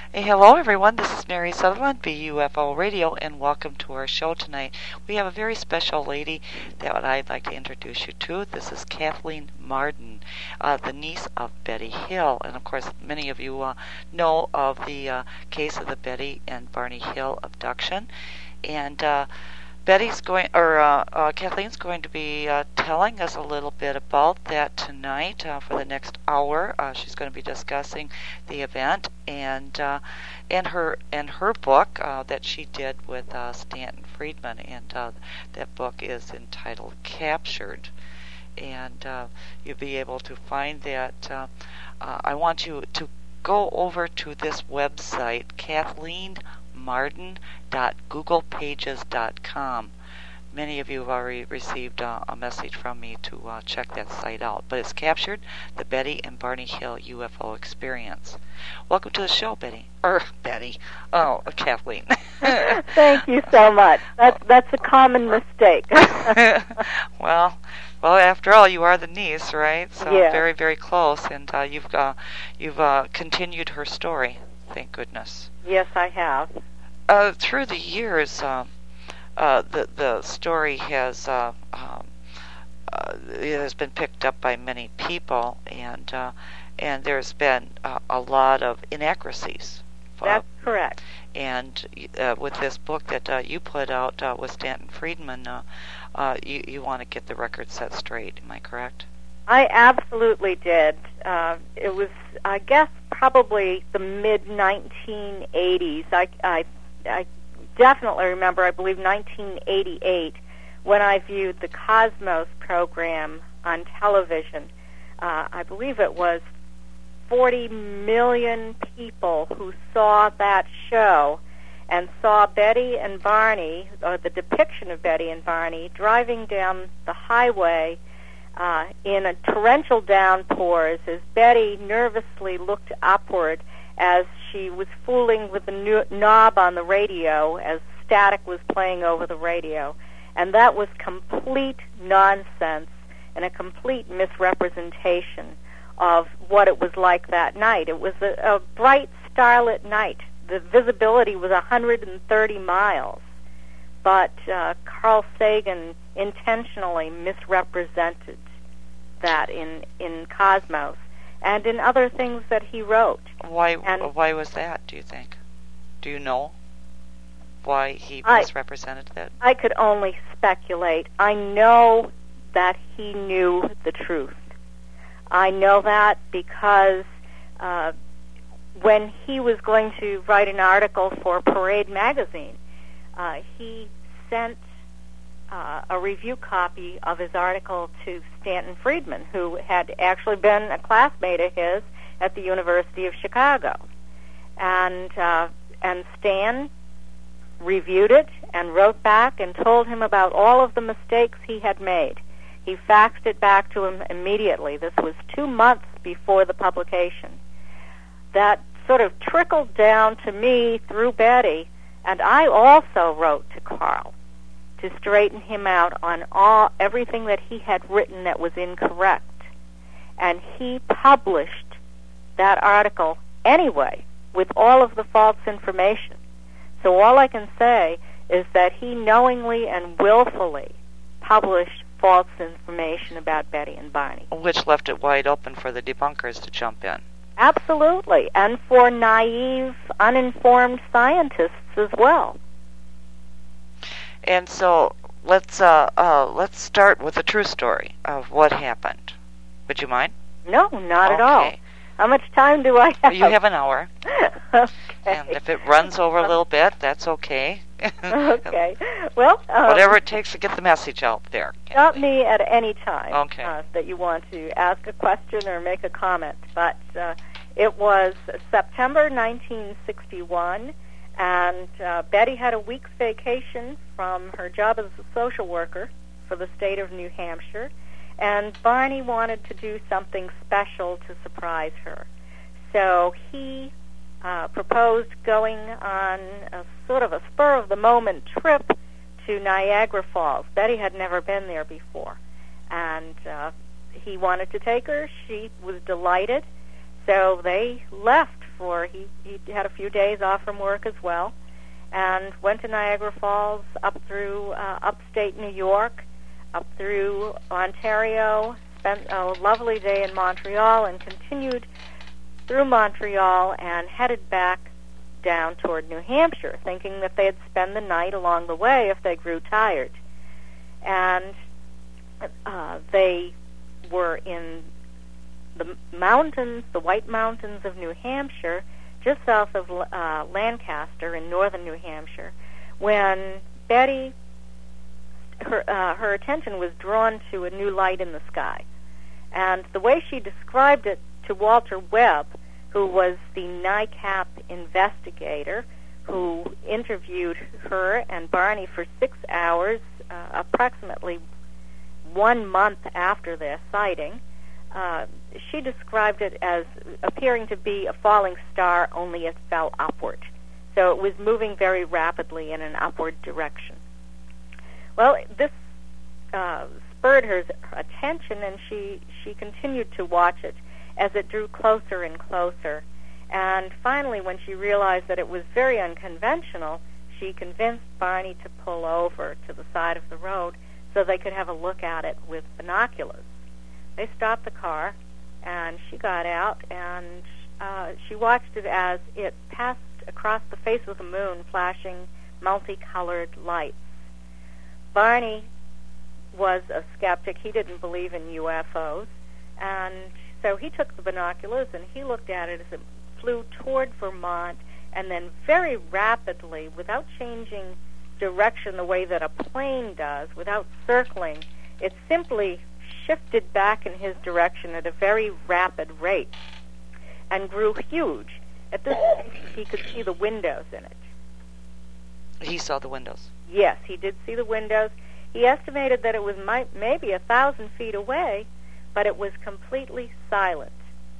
Hey, hello, everyone. This is Mary Sutherland, BUFO Radio, and welcome to our show tonight. We have a very special lady that I'd like to introduce you to. This is Kathleen Marden, the niece of Betty Hill. And, of course, many of you know of the case of the Betty and Barney Hill abduction. And Kathleen's going to be telling us a little bit about that tonight for the next hour. She's going to be discussing the event and her book that she did with Stanton Friedman, and that book is entitled Captured. And you'll be able to find that. I want you to go over to this website, KathleenMarden.googlepages.com. Many of you have already received a message from me to check that site out. But it's Captured, the Betty and Barney Hill UFO Experience. Welcome to the show, Betty. Kathleen. Thank you so much. That's a common mistake. Well, after all, you are the niece, right? So yeah. Very, very close, and you've continued her story. Thank goodness. Yes, I have. Through the years, the story has it has been picked up by many people, and there's been a lot of inaccuracies. That's correct. And with this book that you put out with Stanton Friedman, you want to get the record set straight. Am I correct? I absolutely did. It was, I guess, probably the mid-1980s. I definitely remember, I believe, 1988, when I viewed the Cosmos program on television. I believe it was 40 million people who saw that show and saw Betty and Barney, or the depiction of Betty and Barney, driving down the highway in a torrential downpours as Betty nervously looked upward as she was fooling with the knob on the radio as static was playing over the radio. And that was complete nonsense and a complete misrepresentation of what it was like that night. It was a bright, starlit night. The visibility was 130 miles. But Carl Sagan intentionally misrepresented that in Cosmos and in other things that he wrote. Why was that, do you think? Do you know why he misrepresented that? I could only speculate. I know that he knew the truth. I know that because when he was going to write an article for Parade magazine, he sent a review copy of his article to Stanton Friedman, who had actually been a classmate of his at the University of Chicago. And Stan reviewed it and wrote back and told him about all of the mistakes he had made. He faxed it back to him immediately. This was 2 months before the publication. That sort of trickled down to me through Betty, and I also wrote to Carl to straighten him out on everything that he had written that was incorrect. And he published that article anyway with all of the false information. So all I can say is that he knowingly and willfully published false information about Betty and Barney. Which left it wide open for the debunkers to jump in. Absolutely, and for naive, uninformed scientists as well. And so let's start with the true story of what happened. Would you mind? No, not at all. How much time do I have? You have an hour. Okay. And if it runs over a little bit, that's okay. Okay. Well, whatever it takes to get the message out there. Stop me at any time okay. That you want to ask a question or make a comment. But it was September 1961, and Betty had a week's vacation from her job as a social worker for the state of New Hampshire, and Barney wanted to do something special to surprise her. So he proposed going on a sort of a spur-of-the-moment trip to Niagara Falls. Betty had never been there before, and he wanted to take her. She was delighted, so they left for he had a few days off from work as well, and went to Niagara Falls, up through upstate New York, up through Ontario, spent a lovely day in Montreal, and continued through Montreal and headed back down toward New Hampshire, thinking that they'd spend the night along the way if they grew tired. And they were in the mountains, the White Mountains of New Hampshire, just south of Lancaster in northern New Hampshire, when Betty, her attention was drawn to a new light in the sky. And the way she described it to Walter Webb, who was the NICAP investigator who interviewed her and Barney for 6 hours, approximately 1 month after their sighting, she described it as appearing to be a falling star, only it fell upward. So it was moving very rapidly in an upward direction. Well, this spurred her attention, and she continued to watch it as it drew closer and closer. And finally, when she realized that it was very unconventional, she convinced Barney to pull over to the side of the road so they could have a look at it with binoculars. They stopped the car, and she got out, and she watched it as it passed across the face of the moon, flashing multicolored lights. Barney was a skeptic. He didn't believe in UFOs, and so he took the binoculars and he looked at it as it flew toward Vermont, and then very rapidly, without changing direction the way that a plane does, without circling, it simply shifted back in his direction at a very rapid rate and grew huge. At this point, he could see the windows in it. He saw the windows? Yes, he did see the windows. He estimated that it was maybe 1,000 feet away, but it was completely silent.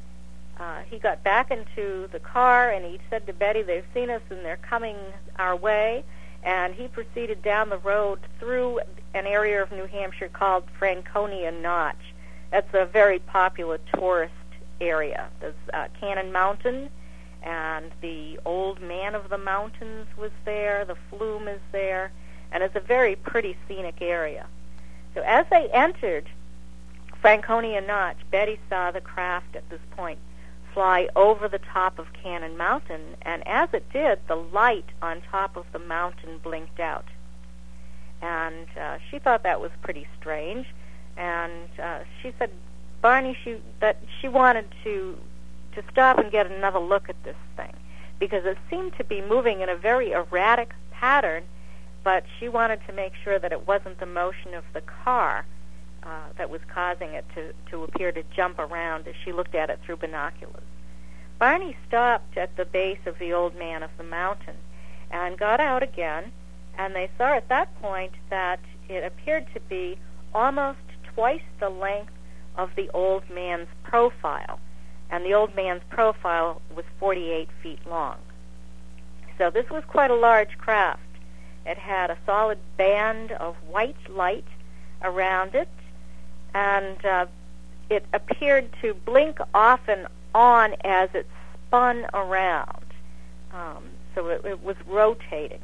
He got back into the car, and he said to Betty, "They've seen us, and they're coming our way." And he proceeded down the road through an area of New Hampshire called Franconia Notch. That's a very popular tourist area. There's Cannon Mountain, and the Old Man of the Mountains was there. The Flume is there, and it's a very pretty scenic area. So as they entered Franconia Notch, Betty saw the craft at this point fly over the top of Cannon Mountain, and as it did, the light on top of the mountain blinked out. And she thought that was pretty strange, and she said, Barney, that she wanted to stop and get another look at this thing, because it seemed to be moving in a very erratic pattern, but she wanted to make sure that it wasn't the motion of the car that was causing it to appear to jump around as she looked at it through binoculars. Barney stopped at the base of the Old Man of the Mountain and got out again, and they saw at that point that it appeared to be almost twice the length of the Old Man's profile, and the Old Man's profile was 48 feet long. So this was quite a large craft. It had a solid band of white light around it, and it appeared to blink off and on as it spun around. So it was rotating.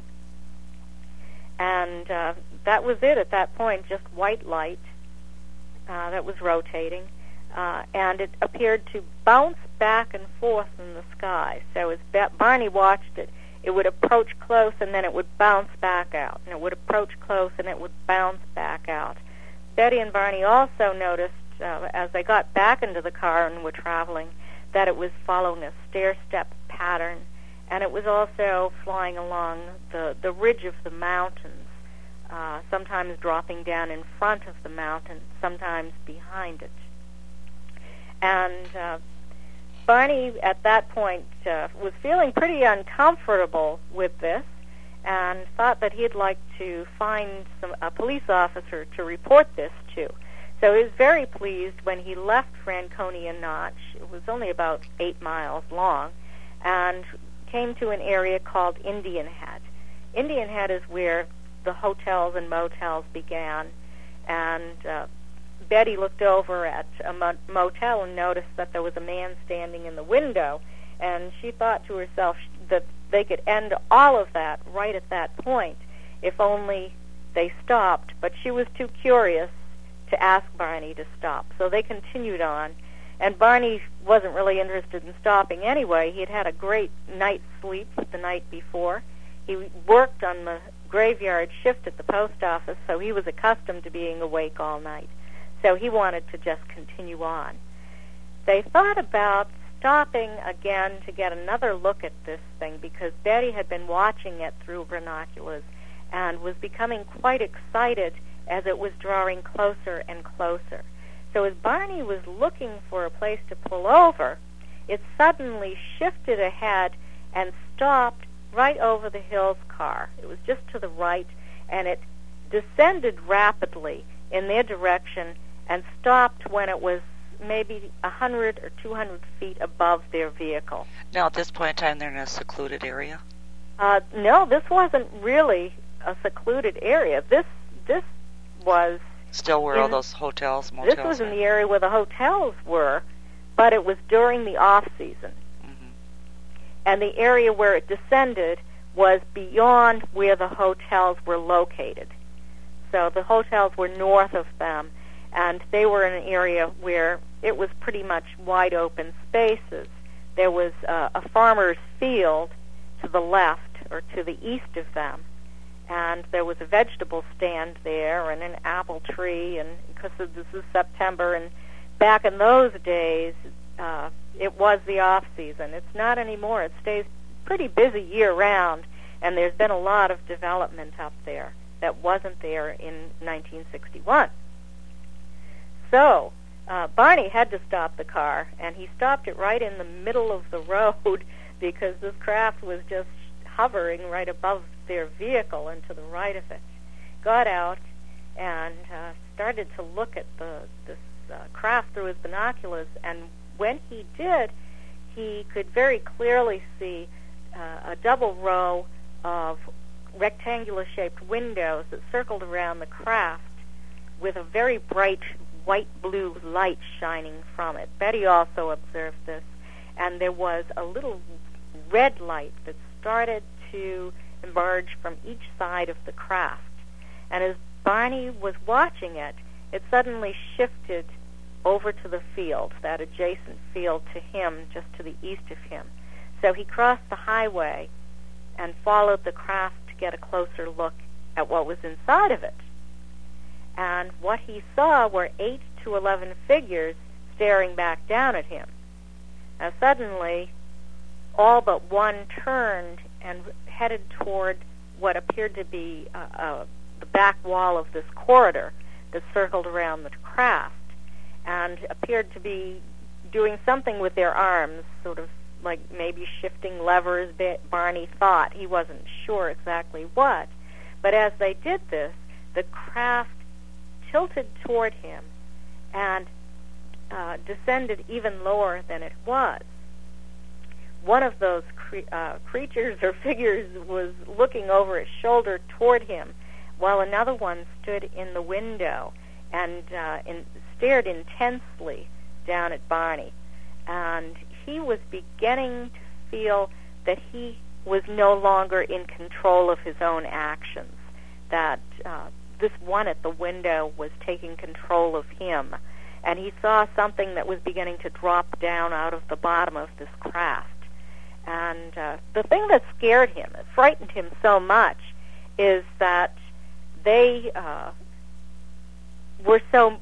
And that was it at that point, just white light that was rotating. And it appeared to bounce back and forth in the sky. So as Barney watched it, it would approach close and then it would bounce back out. And it would approach close and it would bounce back out. Betty and Barney also noticed, as they got back into the car and were traveling, that it was following a stair-step pattern, and it was also flying along the ridge of the mountains, sometimes dropping down in front of the mountain, sometimes behind it. And Barney, at that point, was feeling pretty uncomfortable with this, and thought that he'd like to find a police officer to report this to. So he was very pleased when he left Franconia Notch. It was only about 8 miles long, and came to an area called Indian Head. Indian Head is where the hotels and motels began, and Betty looked over at a motel and noticed that there was a man standing in the window, And she thought to herself that they could end all of that right at that point if only they stopped. But she was too curious to ask Barney to stop. So they continued on. And Barney wasn't really interested in stopping anyway. He had had a great night's sleep the night before. He worked on the graveyard shift at the post office, so he was accustomed to being awake all night. So he wanted to just continue on. They thought about stopping again to get another look at this thing because Betty had been watching it through binoculars and was becoming quite excited as it was drawing closer and closer. So as Barney was looking for a place to pull over, it suddenly shifted ahead and stopped right over the Hills car. It was just to the right, and it descended rapidly in their direction and stopped when it was maybe 100 or 200 feet above their vehicle. Now, at this point in time, they're in a secluded area? No, this wasn't really a secluded area. This was... Still where all those hotels, motels? This was in the area where the hotels were, but it was during the off-season. Mm-hmm. And the area where it descended was beyond where the hotels were located. So the hotels were north of them, and they were in an area where it was pretty much wide open spaces. There was a farmer's field to the left or to the east of them, and there was a vegetable stand there and an apple tree, and because this is September, and back in those days, it was the off-season. It's not anymore. It stays pretty busy year-round, and there's been a lot of development up there that wasn't there in 1961. So Barney had to stop the car, and he stopped it right in the middle of the road because this craft was just hovering right above their vehicle and to the right of it. Got out and started to look at this craft through his binoculars, and when he did, he could very clearly see a double row of rectangular-shaped windows that circled around the craft with a very bright white-blue light shining from it. Betty also observed this, and there was a little red light that started to emerge from each side of the craft. And as Barney was watching it, it suddenly shifted over to the field, that adjacent field to him, just to the east of him. So he crossed the highway and followed the craft to get a closer look at what was inside of it. And what he saw were 8 to 11 figures staring back down at him. Now suddenly, all but one turned and headed toward what appeared to be the back wall of this corridor that circled around the craft, and appeared to be doing something with their arms, sort of like maybe shifting levers. Barney thought. He wasn't sure exactly what. But as they did this, the craft tilted toward him and descended even lower than it was. One of those creatures or figures was looking over his shoulder toward him, while another one stood in the window and stared intensely down at Barney. And he was beginning to feel that he was no longer in control of his own actions, that this one at the window was taking control of him. And he saw something that was beginning to drop down out of the bottom of this craft. And the thing that scared him, that frightened him so much, is that they were so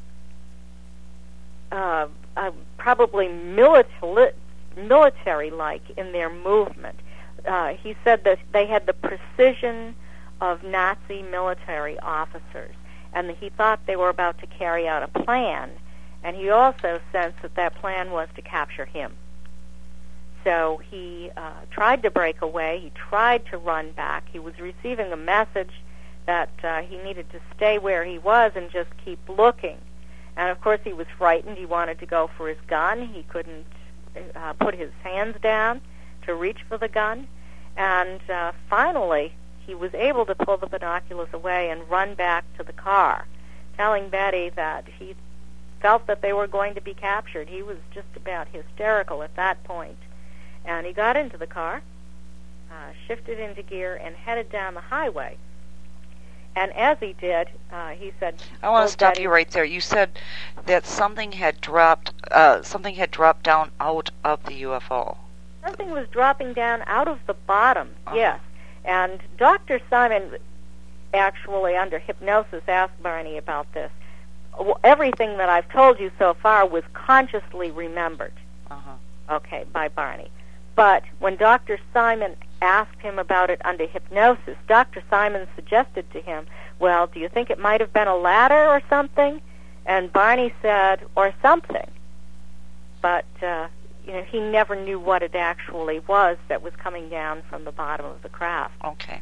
probably military-like in their movement. He said that they had the precision of Nazi military officers, and he thought they were about to carry out a plan, and he also sensed that that plan was to capture him. So he tried to break away. He tried to run back. He was receiving a message that he needed to stay where he was and just keep looking. And, of course, he was frightened. He wanted to go for his gun. He couldn't put his hands down to reach for the gun. And finally, he was able to pull the binoculars away and run back to the car, telling Betty that he felt that they were going to be captured. He was just about hysterical at that point. And he got into the car, shifted into gear, and headed down the highway. And as he did, he said, I want to stop you right there. You said that something had dropped down out of the UFO. Something was dropping down out of the bottom, yes. And Dr. Simon actually, under hypnosis, asked Barney about this. Everything that I've told you so far was consciously remembered, okay, by Barney. But when Dr. Simon asked him about it under hypnosis, Dr. Simon suggested to him, well, do you think it might have been a ladder or something? And Barney said, or something. But, he never knew what it actually was that was coming down from the bottom of the craft. Okay.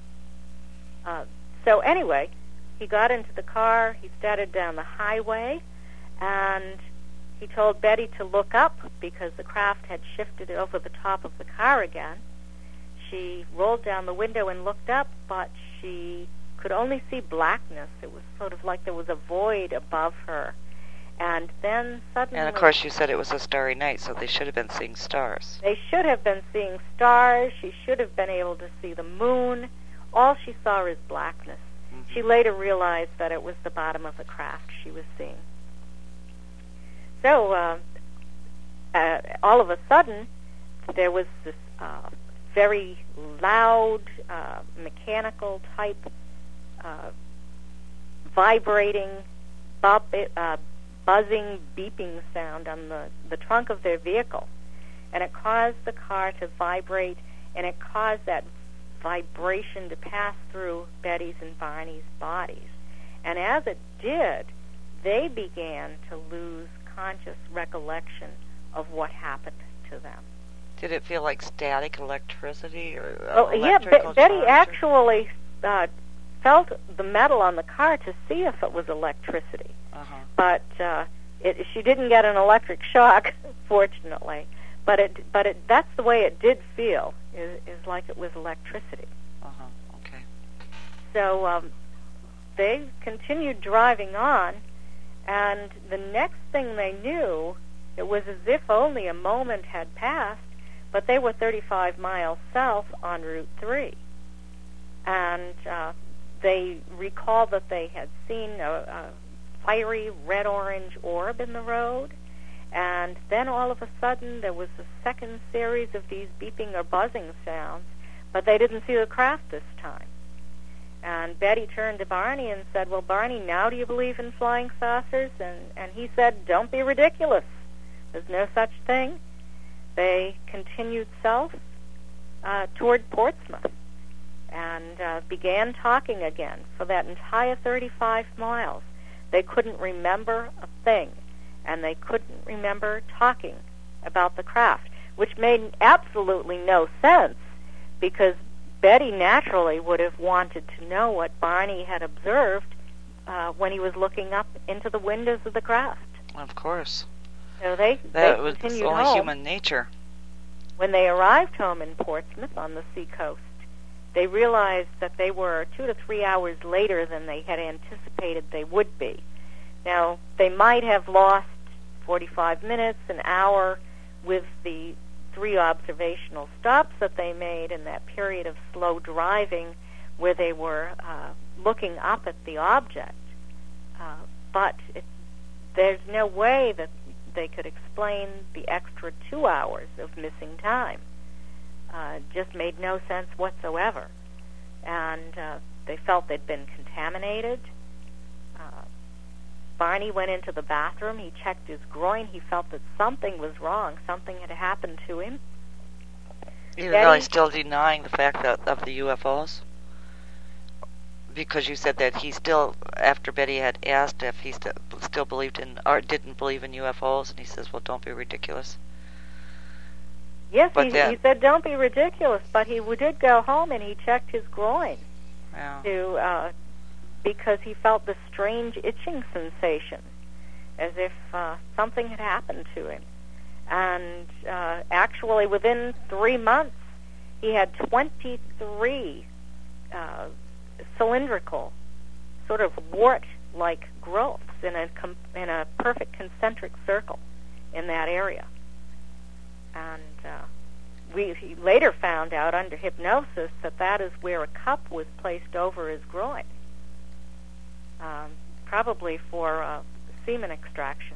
So anyway, he got into the car, he started down the highway, and he told Betty to look up because the craft had shifted over the top of the car again. She rolled down the window and looked up, but she could only see blackness. It was sort of like there was a void above her. And then suddenly... And of course you said it was a starry night, so they should have been seeing stars. They should have been seeing stars. She should have been able to see the moon. All she saw is blackness. Mm-hmm. She later realized that it was the bottom of the craft she was seeing. So, all of a sudden, there was this very loud, mechanical type, vibrating, buzzing, beeping sound on the trunk of their vehicle. And it caused the car to vibrate, and it caused that vibration to pass through Betty's and Barney's bodies. And as it did, they began to lose conscious recollection of what happened to them. Did it feel like static electricity or Betty actually felt the metal on the car to see if it was electricity. But she didn't get an electric shock, fortunately. But that's the way it did feel, is like it was electricity. Okay. So they continued driving on, and the next thing they knew, it was as if only a moment had passed, but they were 35 miles south on Route 3. And they recalled that they had seen a fiery red-orange orb in the road, and then all of a sudden there was a second series of these beeping or buzzing sounds, but they didn't see the craft this time. And Betty turned to Barney and said, well, Barney, now do you believe in flying saucers? And he said, don't be ridiculous. There's no such thing. They continued south toward Portsmouth and began talking again for that entire 35 miles. They couldn't remember a thing, and they couldn't remember talking about the craft, which made absolutely no sense because Betty naturally would have wanted to know what Barney had observed when he was looking up into the windows of the craft. Of course. So they was continued only home. Human nature. When they arrived home in Portsmouth on the seacoast, they realized that they were 2 to 3 hours later than they had anticipated they would be. Now, they might have lost 45 minutes, an hour, with the 3 observational stops that they made in that period of slow driving where they were looking up at the object. But there's no way that they could explain the extra 2 hours of missing time. Just made no sense whatsoever. And they felt they'd been contaminated. Barney went into the bathroom. He checked his groin. He felt that something was wrong. Something had happened to him. Even though he's still denying the fact of the UFOs? Because you said that he still, after Betty had asked if he still believed in, or didn't believe in UFOs, and he says, well, don't be ridiculous. Yes, he said, don't be ridiculous, but he did go home and he checked his groin because he felt this strange itching sensation, as if something had happened to him. And actually, within 3 months, he had 23 cylindrical, sort of wart-like growths in a perfect concentric circle in that area. And we later found out under hypnosis that is where a cup was placed over his groin, probably for semen extraction.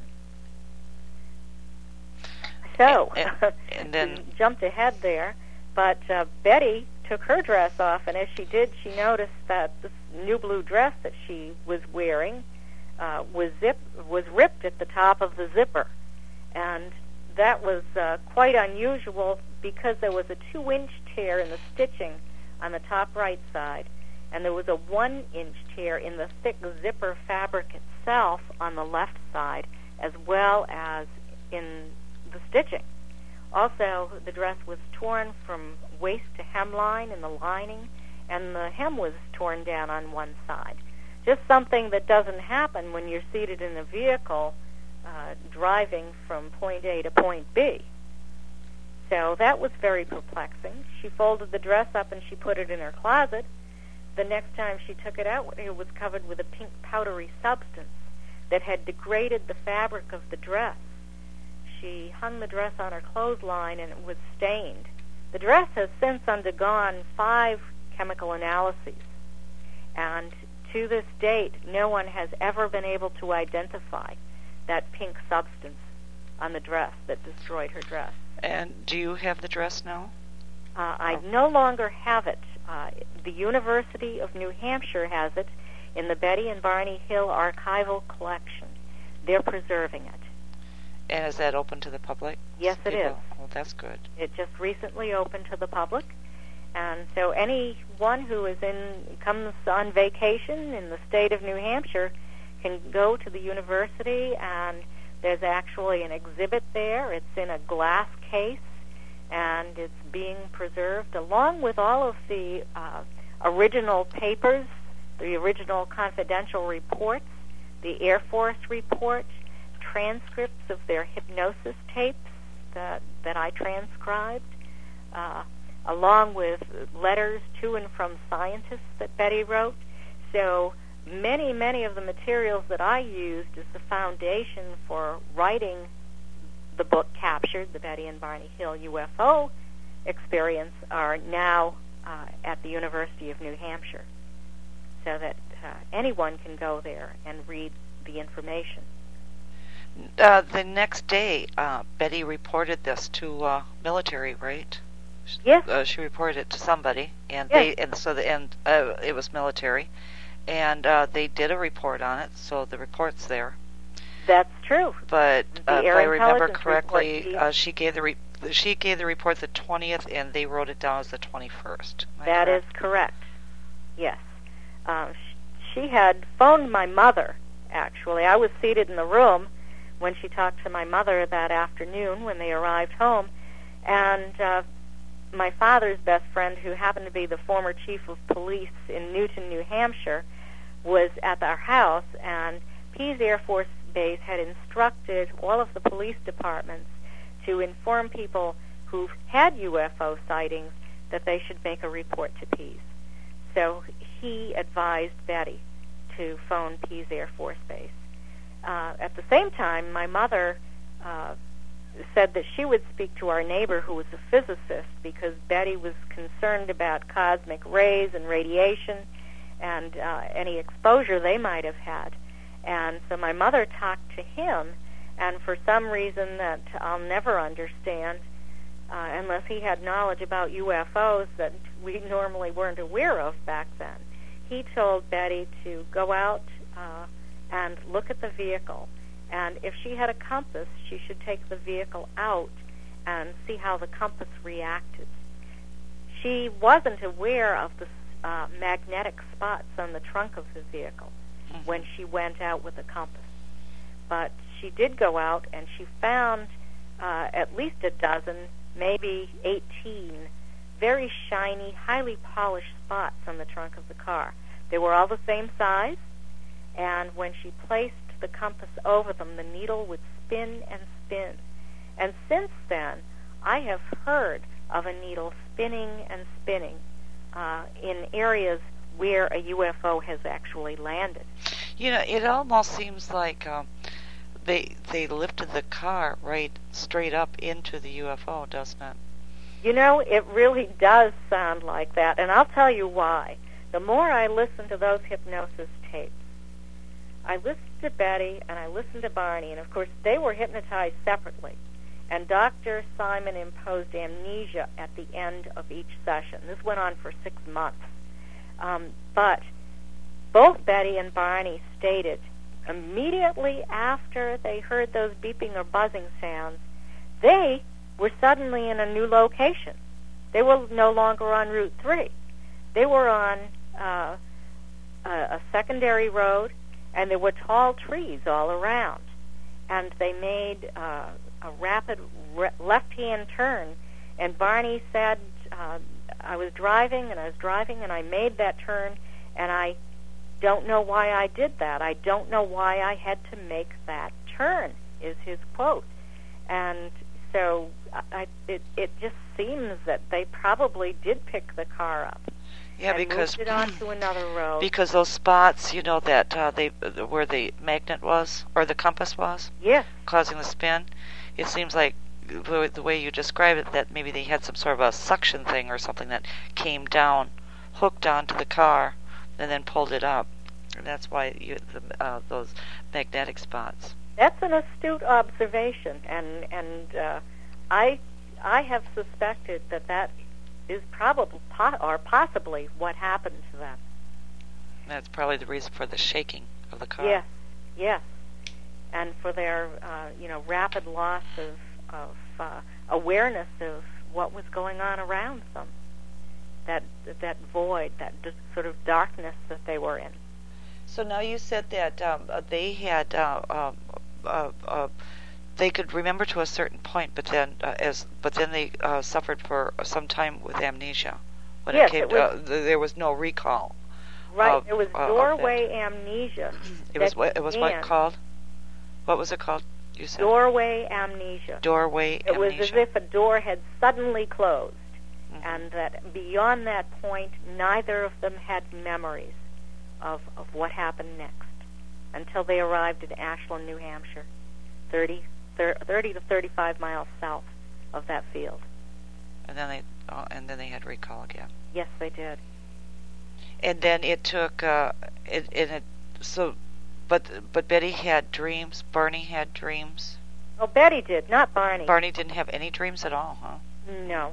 So, and then jumped ahead there, but Betty took her dress off, and as she did, she noticed that this new blue dress that she was wearing was ripped at the top of the zipper, and that was quite unusual because there was a 2-inch tear in the stitching on the top right side, and there was a 1-inch tear in the thick zipper fabric itself on the left side, as well as in the stitching. Also, the dress was torn from waist to hemline in the lining, and the hem was torn down on one side. Just something that doesn't happen when you're seated in a vehicle driving from point A to point B. So that was very perplexing. She folded the dress up and she put it in her closet. The next time she took it out, it was covered with a pink powdery substance that had degraded the fabric of the dress. She hung the dress on her clothesline and it was stained. The dress has since undergone 5 chemical analyses, and to this date, no one has ever been able to identify that pink substance on the dress that destroyed her dress. And do you have the dress now? I no longer have it. The University of New Hampshire has it in the Betty and Barney Hill Archival Collection. They're preserving it. And is that open to the public? Yes, it is. Oh, that's good. It just recently opened to the public. And so anyone who comes on vacation in the state of New Hampshire can go to the university, and there's actually an exhibit there. It's in a glass case, and it's being preserved along with all of the original papers, the original confidential reports, the Air Force report, transcripts of their hypnosis tapes that I transcribed, along with letters to and from scientists that Betty wrote. So many of the materials that I used as the foundation for writing the book Captured, the Betty and Barney Hill UFO experience, are now at the University of New Hampshire, so that anyone can go there and read the information. The next day, Betty reported this to military, right? Yes. She reported it to somebody, and yes. It was military, and they did a report on it. So the report's there. That's true. But if I remember correctly, report, she gave the report the 20th, and they wrote it down as the 21st. That is correct. Yes. She had phoned my mother. Actually, I was seated in the room when she talked to my mother that afternoon when they arrived home, and my father's best friend, who happened to be the former chief of police in Newton, New Hampshire, was at our house, and Pease Air Force Base had instructed all of the police departments to inform people who've had UFO sightings that they should make a report to Pease. So he advised Betty to phone Pease Air Force Base. At the same time, my mother said that she would speak to our neighbor who was a physicist, because Betty was concerned about cosmic rays and radiation and any exposure they might have had. And so my mother talked to him, and for some reason that I'll never understand, unless he had knowledge about UFOs that we normally weren't aware of back then, he told Betty to go out and look at the vehicle. And if she had a compass, she should take the vehicle out and see how the compass reacted. She wasn't aware of the magnetic spots on the trunk of the vehicle when she went out with a compass. But she did go out, and she found at least a dozen, maybe 18, very shiny, highly polished spots on the trunk of the car. They were all the same size, and when she placed the compass over them, the needle would spin and spin. And since then, I have heard of a needle spinning and spinning in areas where a UFO has actually landed. You know, it almost seems like they lifted the car right straight up into the UFO, doesn't it? You know, it really does sound like that, and I'll tell you why. The more I listen to those hypnosis tapes, I listened to Betty and I listened to Barney, and of course they were hypnotized separately. And Dr. Simon imposed amnesia at the end of each session. This went on for 6 months. But both Betty and Barney stated immediately after they heard those beeping or buzzing sounds, they were suddenly in a new location. They were no longer on Route 3. They were on a secondary road, and there were tall trees all around. And they made a rapid left-hand turn, and Barney said, I was driving, and I made that turn, and I don't know why I did that. I don't know why I had to make that turn, is his quote. And so it just seems that they probably did pick the car up. Yeah, and because moved it onto another road. Because those spots, you know, that where the magnet was or the compass was, yes, causing the spin. It seems like the way you describe it, that maybe they had some sort of a suction thing or something that came down, hooked onto the car, and then pulled it up. And that's why those magnetic spots. That's an astute observation, and I have suspected that is probably or possibly what happened to them. That's probably the reason for the shaking of the car. Yes, and for their rapid loss of awareness of what was going on around them. That void, that sort of darkness that they were in. So now you said that they had they could remember to a certain point, but then they suffered for some time with amnesia. When yes, it came, there was no recall. Right, it was doorway amnesia. It was what called? What was it called? You said doorway amnesia. Doorway amnesia. It was as if a door had suddenly closed, and that beyond that point, neither of them had memories of what happened next until they arrived in Ashland, New Hampshire, 30 to 35 miles south of that field. And then they had recall again. Yes, they did. And then it took but Betty had dreams. Barney had dreams. Oh, Betty did, not Barney. Barney didn't have any dreams at all, huh? No.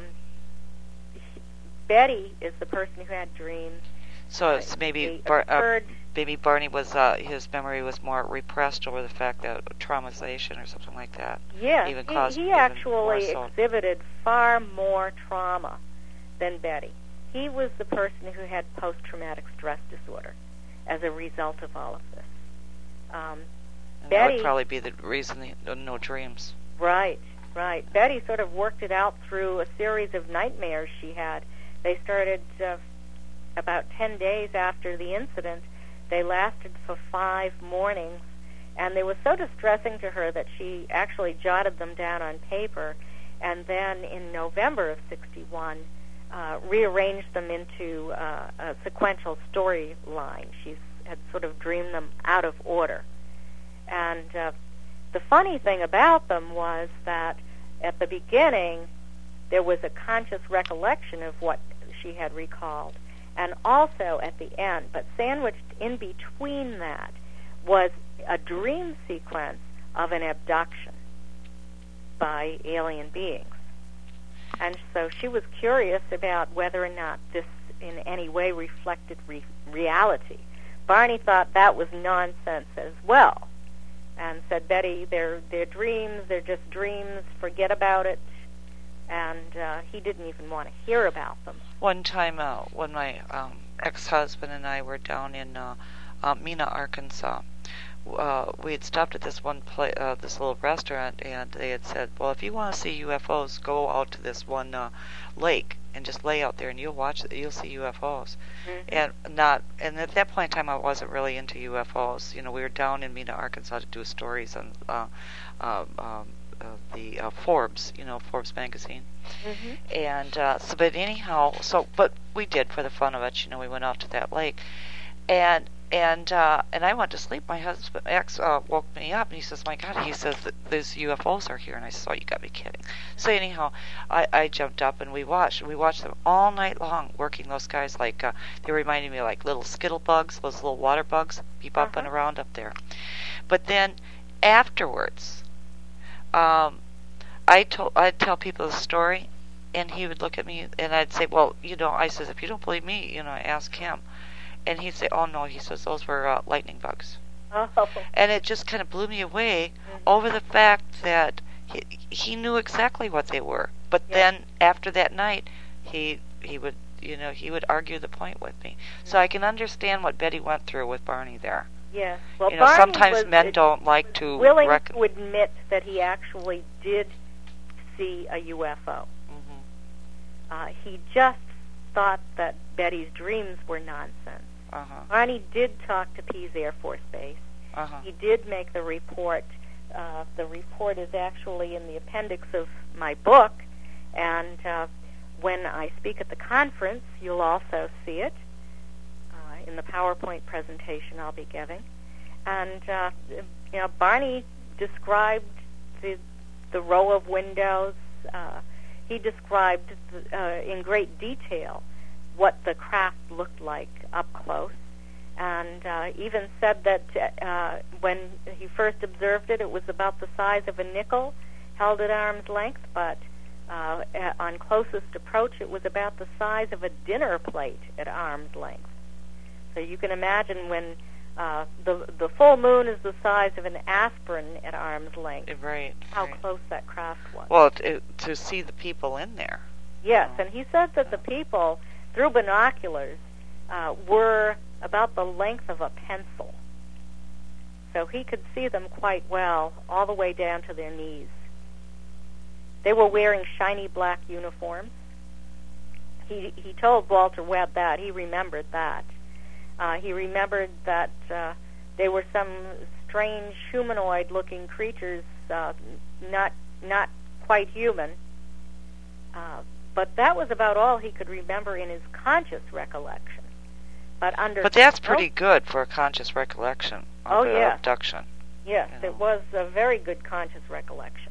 Betty is the person who had dreams. So it's maybe maybe Barney was his memory was more repressed over the fact that traumatization or something like that. Yeah, he actually so. exhibited far more trauma than Betty. He was the person who had post-traumatic stress disorder as a result of all of this. And Betty, that would probably be the reason no dreams. Right. Betty sort of worked it out through a series of nightmares she had. They started about 10 days after the incident. They lasted for 5 mornings, and they were so distressing to her that she actually jotted them down on paper, and then in November of 61, rearranged them into a sequential storyline. She had sort of dreamed them out of order. And the funny thing about them was that at the beginning, there was a conscious recollection of what she had recalled, and also at the end, but sandwiched in between that was a dream sequence of an abduction by alien beings. And so she was curious about whether or not this in any way reflected reality. Barney thought that was nonsense as well, and said, Betty, they're dreams, they're just dreams, forget about it. And he didn't even want to hear about them. One time when my ex-husband and I were down in Mena, Arkansas, we had stopped at this this little restaurant, and they had said, well, if you want to see UFOs, go out to this one lake and just lay out there, and you'll see UFOs. Mm-hmm. And at that point in time, I wasn't really into UFOs. You know, we were down in Mena, Arkansas to do stories on the Forbes, Forbes magazine. Mm-hmm. And but anyhow, but we did for the fun of it. We went out to that lake, and and I went to sleep. My husband ex woke me up, and he says, "My God," he says, that these UFOs are here. And I said, "Oh, you got me kidding." So anyhow, I jumped up and we watched. We watched them all night long, working those guys like they reminded me of like little skittle bugs, those little water bugs, be bumping around up there. But then afterwards, I'd tell people the story, and he would look at me, and I'd say, "Well, I says, if you don't believe me, ask him." And he'd say, "Oh no," he says, "those were lightning bugs." Oh. And it just kind of blew me away over the fact that he knew exactly what they were. But then after that night, he would he would argue the point with me. So I can understand what Betty went through with Barney there. Yes. Well, Barney sometimes men don't like to willing to admit that he actually did see a UFO. He just thought that Betty's dreams were nonsense. Barney did talk to Pease Air Force Base. He did make the report. The report is actually in the appendix of my book, and when I speak at the conference, you'll also see it in the PowerPoint presentation I'll be giving. And Barney described the row of windows. He described in great detail what the craft looked like up close, and even said that when he first observed it, it was about the size of a nickel held at arm's length, but on closest approach, it was about the size of a dinner plate at arm's length. So you can imagine when the full moon is the size of an aspirin at arm's length. Right. How close that craft was. Well, to see the people in there. Yes, and he said that the people, through binoculars, were about the length of a pencil. So he could see them quite well, all the way down to their knees. They were wearing shiny black uniforms. He told Walter Webb that. He remembered that. He remembered that they were some strange humanoid-looking creatures, not quite human. But that was about all he could remember in his conscious recollection. But that's pretty good for a conscious recollection of the abduction. Yes, it was a very good conscious recollection.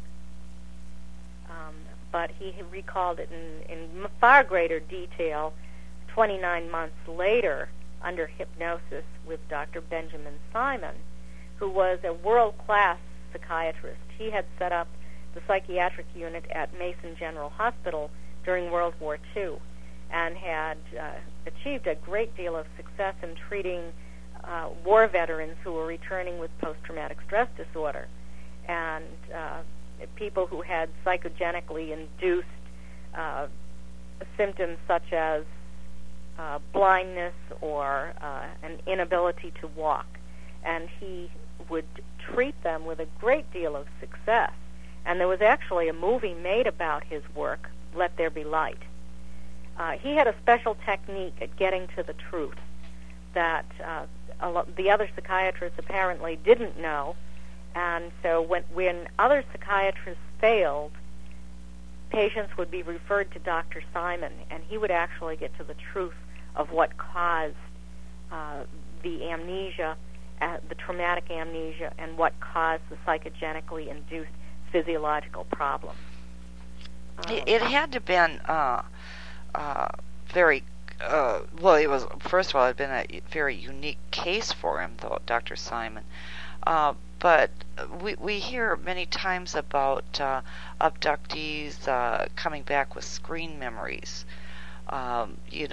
But he recalled it in far greater detail 29 months later under hypnosis with Dr. Benjamin Simon, who was a world-class psychiatrist. He had set up the psychiatric unit at Mason General Hospital during World War II and had achieved a great deal of success in treating war veterans who were returning with post-traumatic stress disorder and people who had psychogenically induced symptoms such as blindness or an inability to walk. And he would treat them with a great deal of success. And there was actually a movie made about his work, Let There Be Light. He had a special technique at getting to the truth that the other psychiatrists apparently didn't know. And so when other psychiatrists failed, patients would be referred to Dr. Simon, and he would actually get to the truth of what caused the amnesia, the traumatic amnesia, and what caused the psychogenically induced physiological problems. It had to have been very well. It was, first of all, it had been a very unique case for him, though, Dr. Simon. But we hear many times about abductees coming back with screen memories, or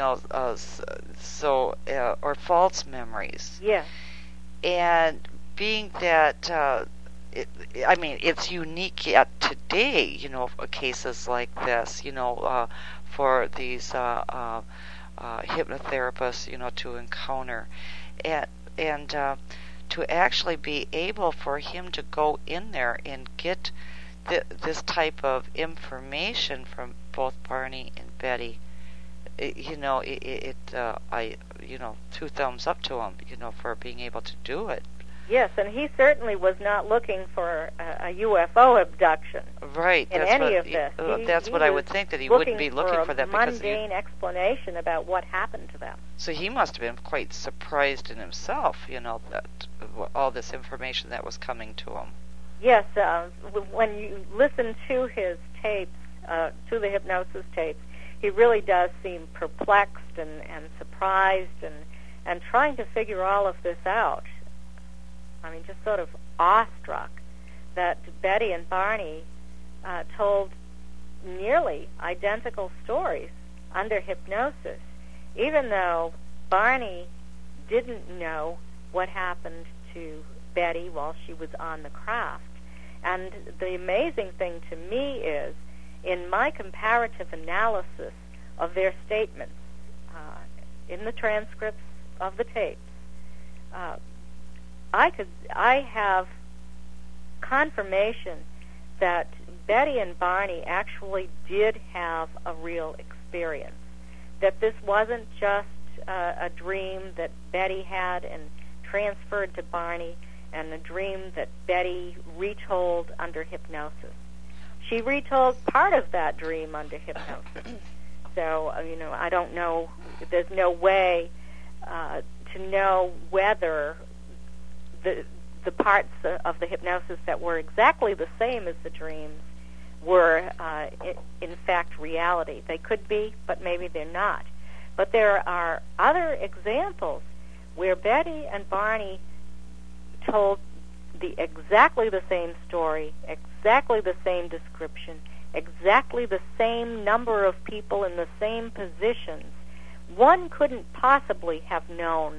false memories. Yes. And being that, it's unique yet today, cases like this, for these hypnotherapists, to encounter, and to actually be able for him to go in there and get this type of information from both Barney and Betty, two thumbs up to him, for being able to do it. Yes, and he certainly was not looking for a UFO abduction. Right. In any of this. That's what I would think, that he wouldn't be looking for that. Because mundane explanation about what happened to them. So he must have been quite surprised in himself, that all this information that was coming to him. Yes, when you listen to his tapes, to the hypnosis tapes, he really does seem perplexed and surprised and trying to figure all of this out. I mean, just sort of awestruck that Betty and Barney told nearly identical stories under hypnosis, even though Barney didn't know what happened to Betty while she was on the craft. And the amazing thing to me is, in my comparative analysis of their statements, in the transcripts of the tapes, I have confirmation that Betty and Barney actually did have a real experience, that this wasn't just a dream that Betty had and transferred to Barney, and a dream that Betty retold under hypnosis. She retold part of that dream under hypnosis. So, I don't know, there's no way to know whether the parts of the hypnosis that were exactly the same as the dreams were, in fact, reality. They could be, but maybe they're not. But there are other examples where Betty and Barney told exactly the same story, exactly the same description, exactly the same number of people in the same positions. One couldn't possibly have known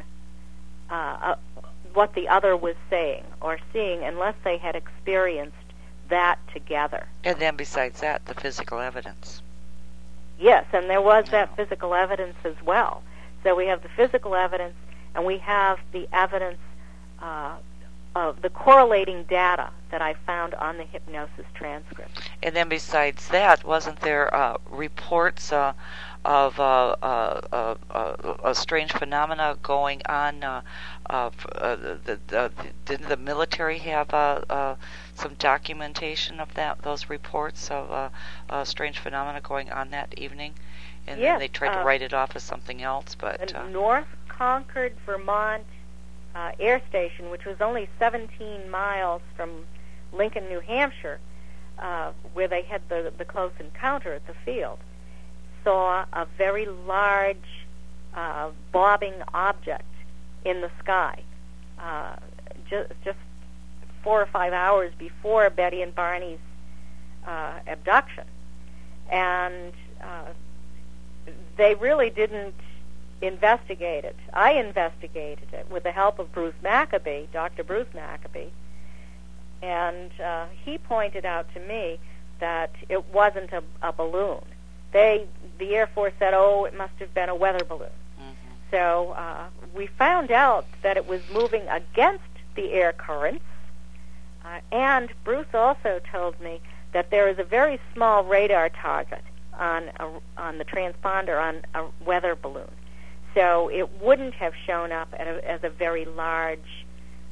what the other was saying or seeing unless they had experienced that together. And then besides that, the physical evidence. Yes, and there was that physical evidence as well. So we have the physical evidence, and we have the evidence of the correlating data that I found on the hypnosis transcript. And then besides that, wasn't there reports of a strange phenomena going on? Didn't the military have some documentation of those reports of strange phenomena going on that evening? And yes, then they tried to write it off as something else. But North Concord, Vermont Air Station, which was only 17 miles from Lincoln, New Hampshire, where they had the close encounter at the field, saw a very large bobbing object in the sky just 4 or 5 hours before Betty and Barney's abduction. And they really didn't investigate it. I investigated it with the help of Bruce Maccabee, Dr. Bruce Maccabee, and he pointed out to me that it wasn't a balloon. The Air Force said, it must have been a weather balloon. Mm-hmm. So we found out that it was moving against the air currents, and Bruce also told me that there is a very small radar target on the transponder on a weather balloon. So it wouldn't have shown up as a very large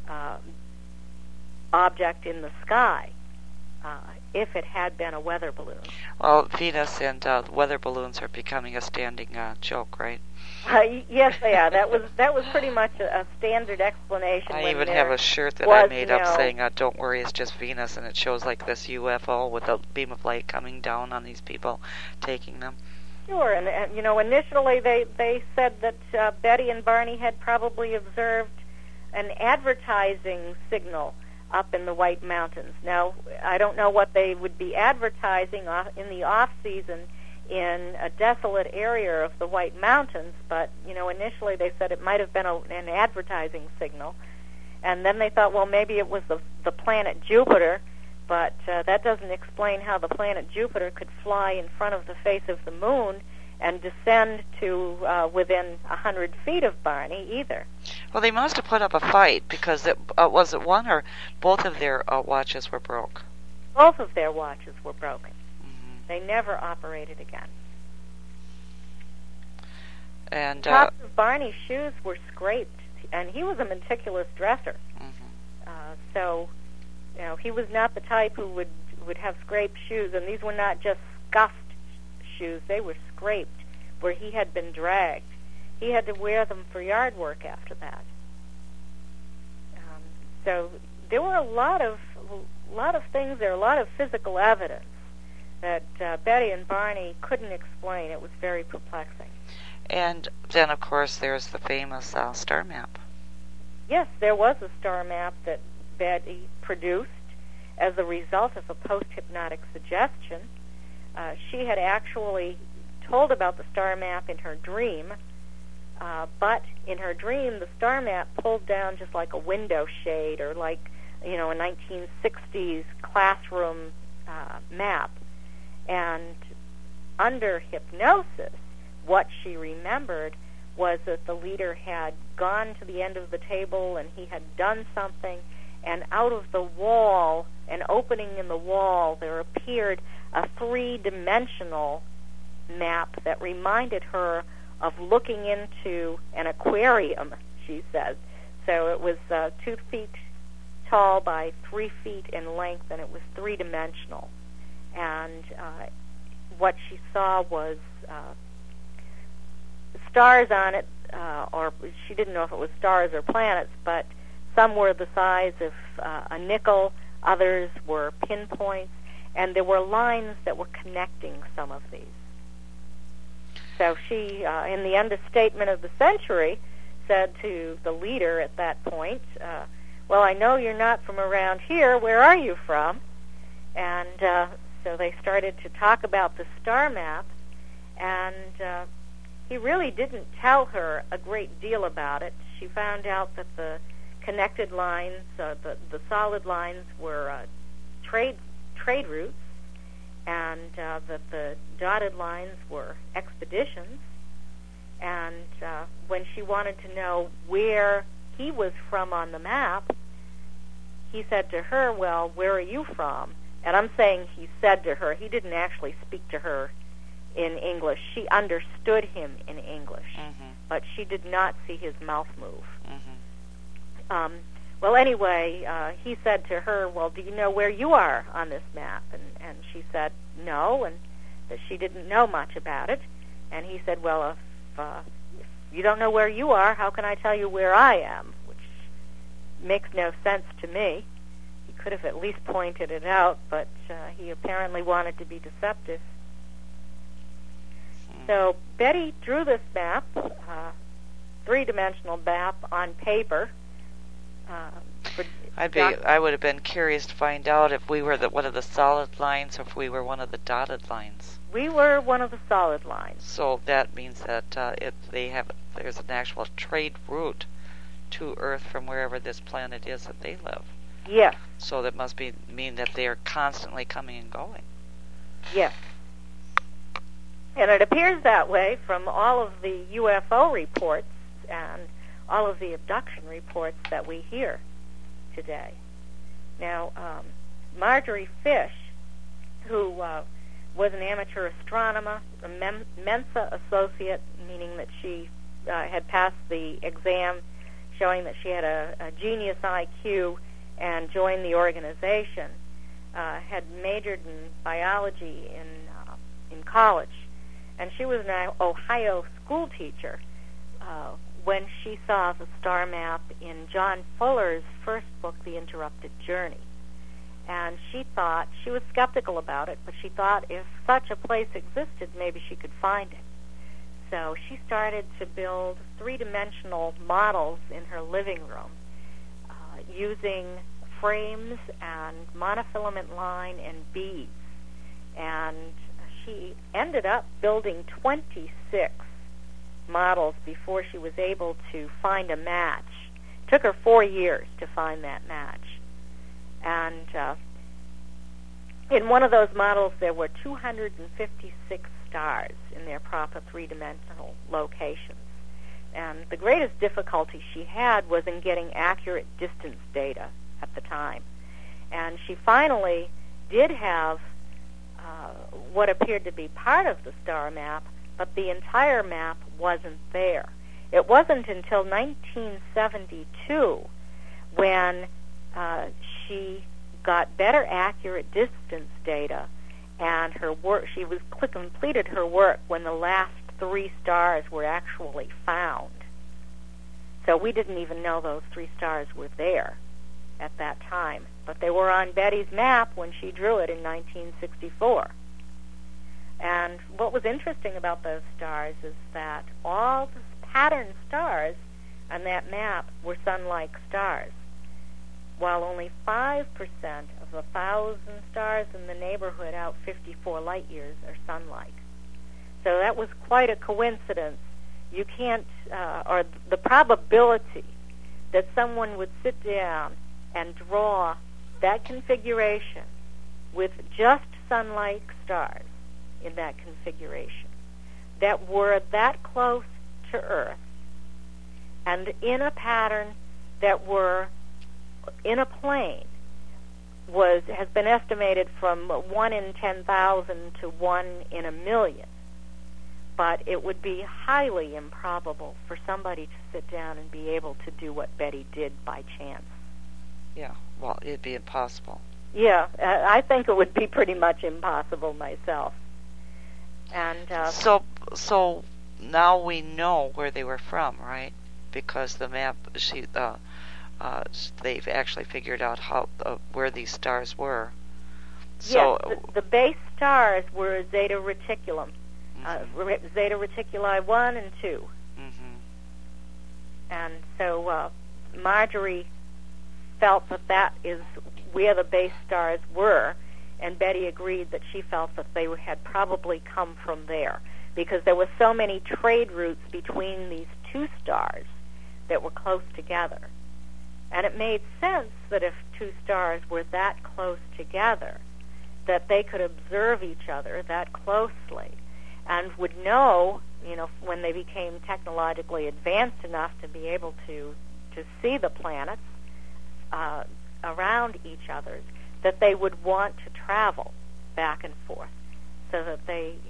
object in the sky if it had been a weather balloon. Well, Venus and weather balloons are becoming a standing joke, right? Yes, they are. That was pretty much a standard explanation. I even have a shirt that I made up saying, "Don't worry, it's just Venus," and it shows like this UFO with a beam of light coming down on these people, taking them. Sure, and initially they said that Betty and Barney had probably observed an advertising signal up in the White Mountains. Now, I don't know what they would be advertising in the off-season in a desolate area of the White Mountains, but, initially they said it might have been an advertising signal. And then they thought, well, maybe it was the planet Jupiter, but that doesn't explain how the planet Jupiter could fly in front of the face of the moon and descend to within 100 feet of Barney either. Well, they must have put up a fight because was it one or both of their watches were broke? Both of their watches were broken. Mm-hmm. They never operated again. And tops of Barney's shoes were scraped, and he was a meticulous dresser. Mm-hmm. So, he was not the type who would have scraped shoes, and these were not just scuffed shoes. They were scraped where he had been dragged. He had to wear them for yard work after that. So there were a lot of things there, a lot of physical evidence that Betty and Barney couldn't explain. It was very perplexing. And then, of course, there's the famous star map. Yes, there was a star map that Betty produced as a result of a post-hypnotic suggestion. She had actually told about the star map in her dream, but in her dream, the star map pulled down just like a window shade or like, a 1960s classroom map. And under hypnosis, what she remembered was that the leader had gone to the end of the table and he had done something, and out of the wall, an opening in the wall, there appeared a three-dimensional map that reminded her of looking into an aquarium, she said. So it was 2 feet tall by 3 feet in length, and it was three-dimensional. And what she saw was stars on it, or she didn't know if it was stars or planets, but some were the size of a nickel, others were pinpoints, and there were lines that were connecting some of these. So she, in the understatement of the century, said to the leader at that point, well, I know you're not from around here. Where are you from? And so they started to talk about the star map, and he really didn't tell her a great deal about it. She found out that the connected lines, the solid lines were trade routes, and that the dotted lines were expeditions. And when she wanted to know where he was from on the map, he said to her, well, where are you from? And I'm saying he said to her. He didn't actually speak to her in English. She understood him in English, but she did not see his mouth move. Well, anyway, he said to her, well, do you know where you are on this map? And she said no, and that she didn't know much about it. And he said, well, if you don't know where you are, how can I tell you where I am? Which makes no sense to me. He could have at least pointed it out, but he apparently wanted to be deceptive. So Betty drew this map, three-dimensional map, on paper. I would have been curious to find out if we were one of the solid lines or if we were one of the dotted lines. We were one of the solid lines. So that means that there's an actual trade route to Earth from wherever this planet is that they live. Yes. So that must mean that they are constantly coming and going. Yes. And it appears that way from all of the UFO reports and all of the abduction reports that we hear today. Now, Marjorie Fish, who was an amateur astronomer, a Mensa associate, meaning that she had passed the exam showing that she had a genius IQ and joined the organization, had majored in biology in college. And she was an Ohio school teacher when she saw the star map in John Fuller's first book, The Interrupted Journey. And she was skeptical about it, but she thought if such a place existed, maybe she could find it. So she started to build three-dimensional models in her living room using frames and monofilament line and beads. And she ended up building 26 models before she was able to find a match. It took her 4 years to find that match. And in one of those models, there were 256 stars in their proper three-dimensional locations. And the greatest difficulty she had was in getting accurate distance data at the time. And she finally did have what appeared to be part of the star map, but the entire map wasn't there. It wasn't until 1972 when she got better accurate distance data, and her work, she was completed her work when the last 3 stars were actually found. So we didn't even know those 3 stars were there at that time, but they were on Betty's map when she drew it in 1964. And what was interesting about those stars is that all the pattern stars on that map were sun-like stars, while only 5% of the 1,000 stars in the neighborhood out 54 light years are sun-like. So that was quite a coincidence. You can't, or the probability that someone would sit down and draw that configuration with just sun-like stars in that configuration that were that close to Earth and in a pattern that were in a plane has been estimated from 1 in 10,000 to 1 in a million. But it would be highly improbable for somebody to sit down and be able to do what Betty did by chance. Yeah, well, it'd be impossible. Yeah, I think it would be pretty much impossible myself. And so now we know where they were from, right? Because the map, they've actually figured out how where these stars were. So yes, the base stars were Zeta Reticulum, Zeta Reticuli 1 and 2. Mm-hmm. And so Marjorie felt that is where the base stars were, and Betty agreed that she felt that they had probably come from there because there were so many trade routes between these 2 stars that were close together. And it made sense that if 2 stars were that close together, that they could observe each other that closely and would know, when they became technologically advanced enough to be able to see the planets around each other, that they would want to travel back and forth so that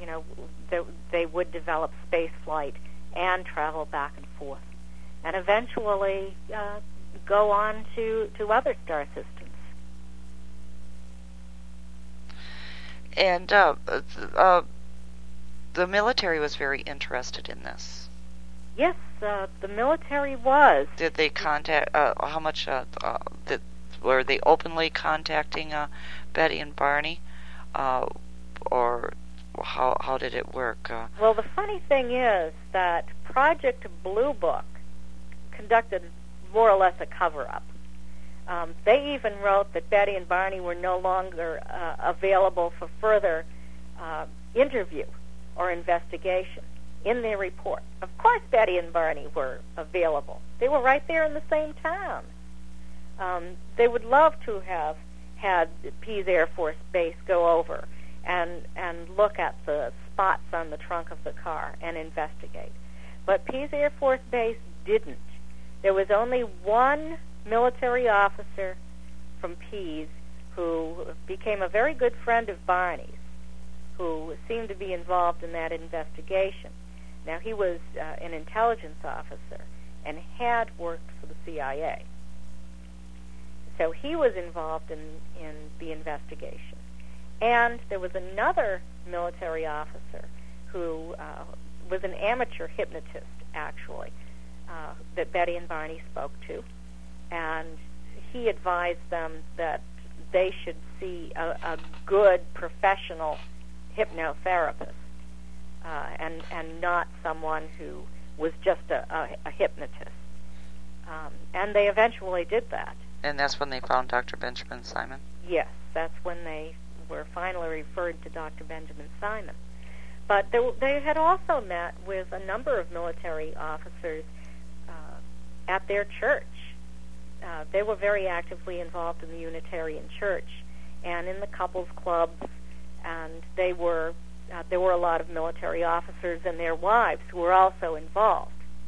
they would develop space flight and travel back and forth and eventually go on to other star systems. And the military was very interested in this. Yes, the military was. Did they contact? How much? Were they openly contacting Betty and Barney, or how did it work? Well, the funny thing is that Project Blue Book conducted more or less a cover-up. They even wrote that Betty and Barney were no longer available for further interview or investigation in their report. Of course Betty and Barney were available. They were right there in the same town. They would love to have had Pease Air Force Base go over and look at the spots on the trunk of the car and investigate. But Pease Air Force Base didn't. There was only one military officer from Pease who became a very good friend of Barney's, who seemed to be involved in that investigation. Now, he was an intelligence officer and had worked for the CIA. So he was involved in the investigation. And there was another military officer who was an amateur hypnotist, actually, that Betty and Barney spoke to. And he advised them that they should see a good professional hypnotherapist and not someone who was just a hypnotist. And they eventually did that. And that's when they found Dr. Benjamin Simon? Yes, that's when they were finally referred to Dr. Benjamin Simon. But they had also met with a number of military officers at their church. They were very actively involved in the Unitarian Church and in the couples clubs, and there were a lot of military officers and their wives who were also involved.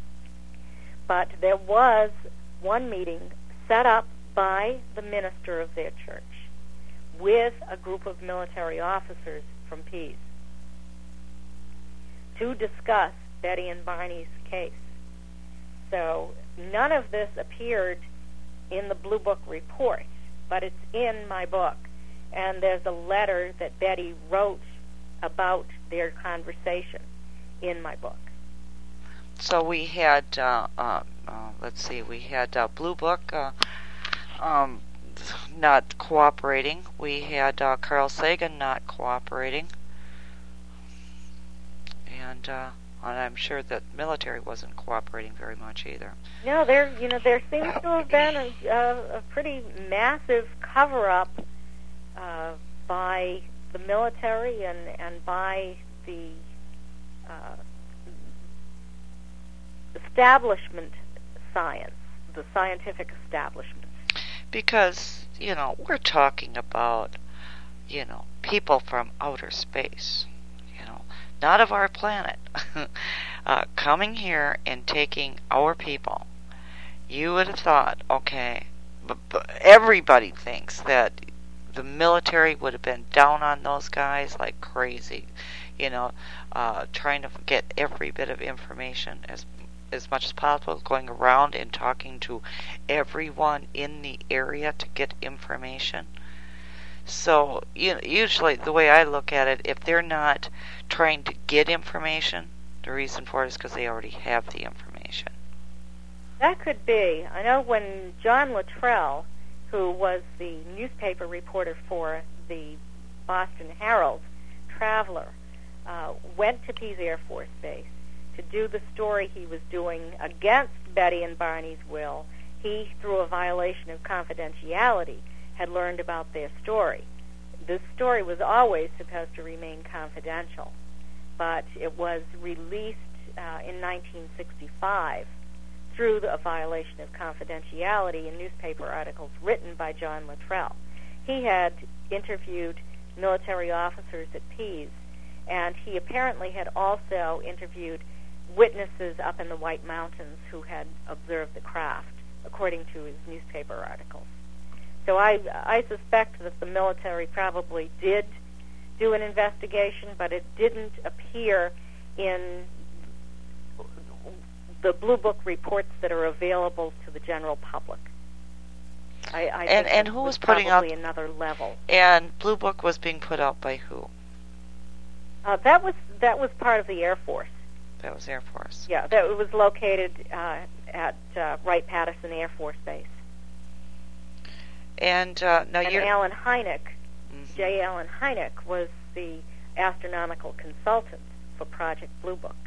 But there was one meeting set up by the minister of their church with a group of military officers from Pease to discuss Betty and Barney's case. So none of this appeared in the Blue Book report, but it's in my book. And there's a letter that Betty wrote about their conversation in my book. So we had, let's see, we had Blue Book not cooperating. We had Carl Sagan not cooperating. And I'm sure that military wasn't cooperating very much either. No, there seems to have been a pretty massive cover-up by the military and by the establishment science, the scientific establishment. Because, we're talking about, people from outer space, not of our planet, coming here and taking our people. You would have thought, okay, but everybody thinks that the military would have been down on those guys like crazy, trying to get every bit of information as much as possible, going around and talking to everyone in the area to get information. So usually the way I look at it, if they're not trying to get information, the reason for it is because they already have the information. That could be. I know when John Luttrell, who was the newspaper reporter for the Boston Herald Traveler, went to Pease Air Force Base to do the story he was doing against Betty and Barney's will. He, through a violation of confidentiality, had learned about their story. This story was always supposed to remain confidential, but it was released in 1965 through a violation of confidentiality in newspaper articles written by John Luttrell. He had interviewed military officers at Pease, and he apparently had also interviewed witnesses up in the White Mountains who had observed the craft, according to his newspaper articles. So I suspect that the military probably did do an investigation, but it didn't appear in the Blue Book reports that are available to the general public. I think and who was putting out another level? And Blue Book was being put out by who? That was part of the Air Force. That was Air Force. Yeah, it was located at Wright-Patterson Air Force Base. And now you're... Alan Hynek, J. Alan Hynek, was the astronomical consultant for Project Blue Book.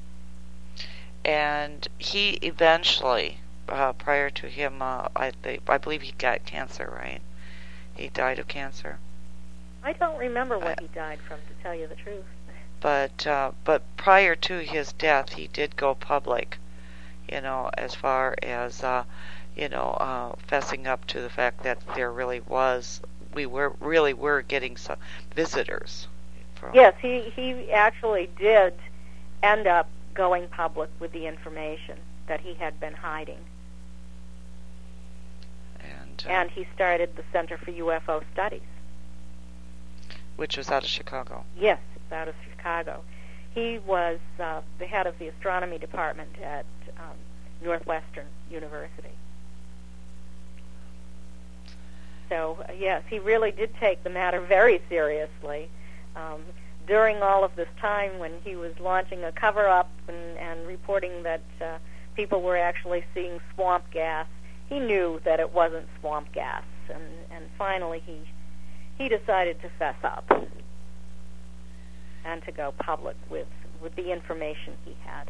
And he eventually, prior to him, I believe he got cancer, right? He died of cancer. I don't remember what he died from, to tell you the truth. But prior to his death, he did go public, as far as fessing up to the fact that there really was, we were getting some visitors. Yes, he actually did end up going public with the information that he had been hiding. And he started the Center for UFO Studies, which was out of Chicago. Yes, it's out of Chicago. He was the head of the astronomy department at Northwestern University. So, yes, he really did take the matter very seriously. During all of this time when he was launching a cover-up and reporting that people were actually seeing swamp gas, he knew that it wasn't swamp gas. And finally he decided to fess up and to go public with the information he had.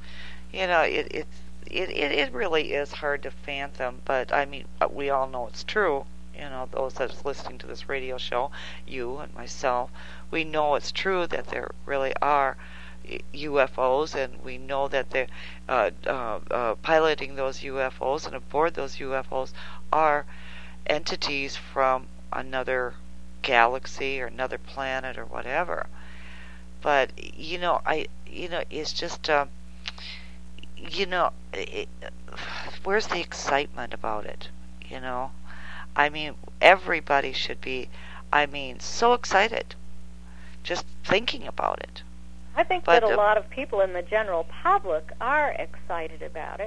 It really is hard to fathom, but I mean, we all know it's true. Those that's listening to this radio show, you and myself, we know it's true that there really are UFOs, and we know that they're piloting those UFOs and aboard those UFOs are entities from another galaxy or another planet or whatever. But it's just where's the excitement about it? I mean, everybody should be, so excited just thinking about it. I think that a lot of people in the general public are excited about it,